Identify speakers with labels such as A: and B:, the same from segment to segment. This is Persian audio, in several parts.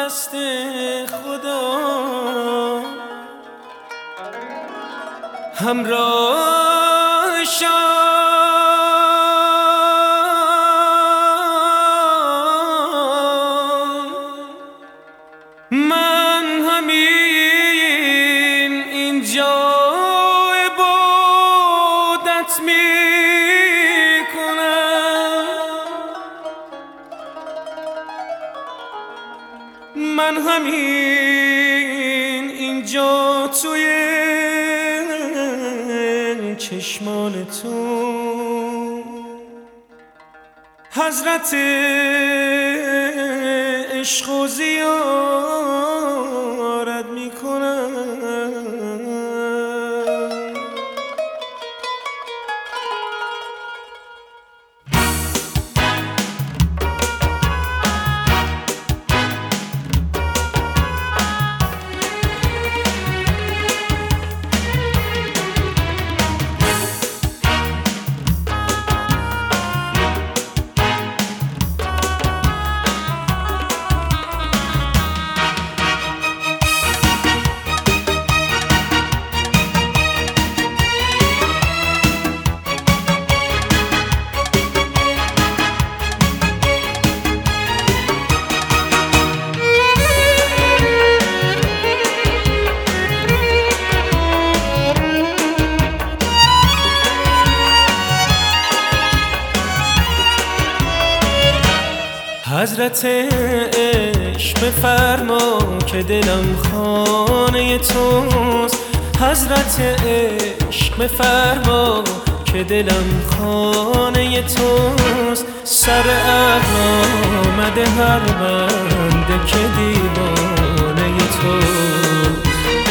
A: دست خدا همراه من همین اینجا عبادت میکنم، من همین اینجا توی چشمان تو حضرت عشق و زیارت میکنم. حضرت عشق بفرما که دلم خانه توست، حضرت عشق بفرما که دلم خانه توست. سر عقل آمده هر بنده که دیوانه توست.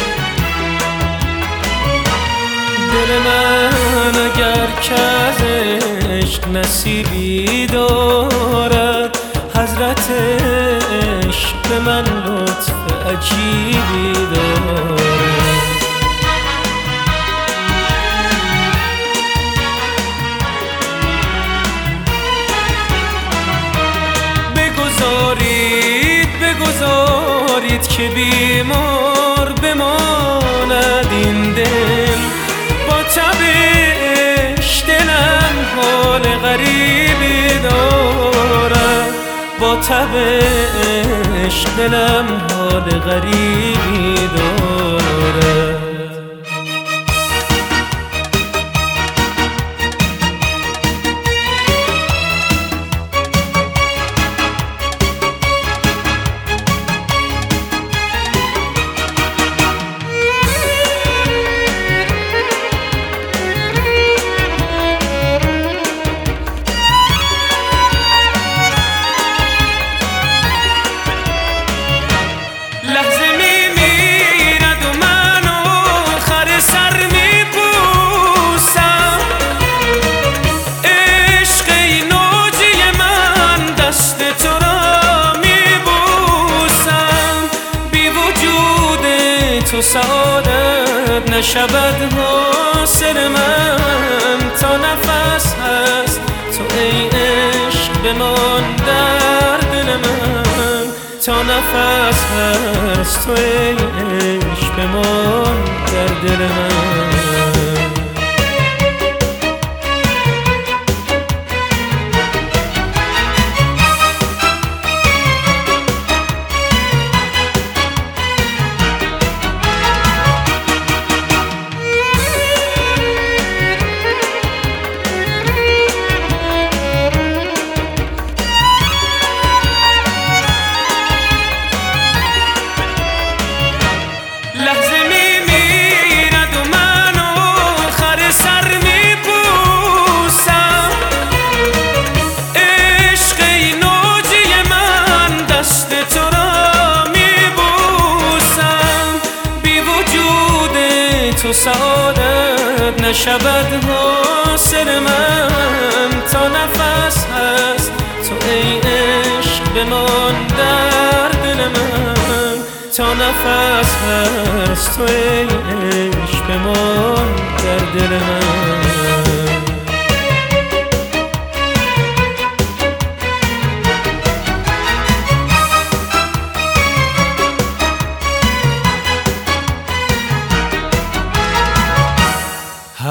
A: دل من اگر که از عشق نصیبی دارد، حضرت عشق به من لطف عجیبی دارد. بگذارید که بیمار بماند این دل، با تبش دلم حال غریبی دارد، با تبش دلم حال غریبی دارد. تو سعادت نشود حاصل من، تا نفس هست تو ای عشق بمان در دل من، تا نفس هست تو ای عشق بمان در دل من. تو سعادت نشود حاصل من، تا نفس هست تو ای عشق بمان در دل من، تا نفس هست تو ای عشق بمان در دل من.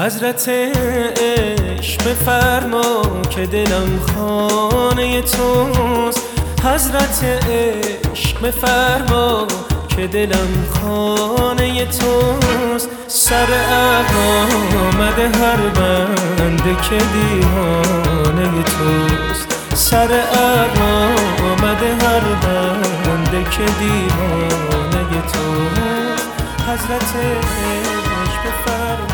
A: حضرت عشق بفرما که دلم خانه توست. حضرت عشق بفرما که دلم خانه توست. سر عقل آمده هر بنده که دیوانه توست. سر عقل آمده هر بنده که دیوانه توست. حضرت عشق بفرما